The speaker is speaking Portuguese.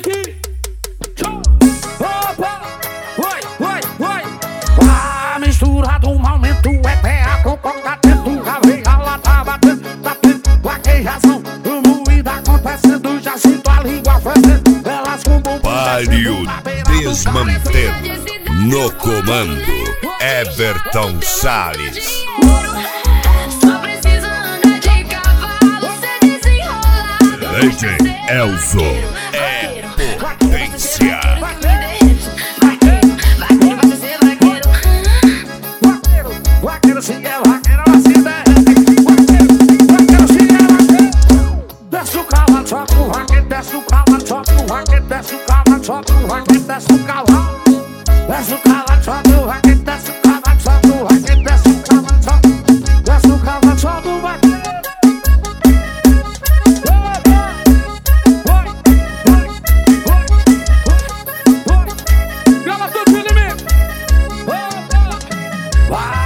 aqui. Opa, oi. A mistura do momento é terra com coca dentro. A veia lá tá batendo, vaquejação. O moído acontecendo, já sinto a língua fazendo. Elas com bumbum Páreo desmantendo. No comando, Everton Salles. Só precisa andar de cavalo, cê desenrola. DJ Elzo é potência. Vaqueiro se é vaqueiro, assim vaqueiro se é vaqueiro. Desce o cavalo, sobe o vaqueiro, desce o cavalo, sobe o vaqueiro, desce o cavalo, sobe o vaqueiro, desce o cavalo. Desce o cavalo, sobe o vaqueiro, desce o cavalo, sobe o vaqueiro, desce o cavalo, sobe o vaqueiro. Grava tudo, inimigo. Vai.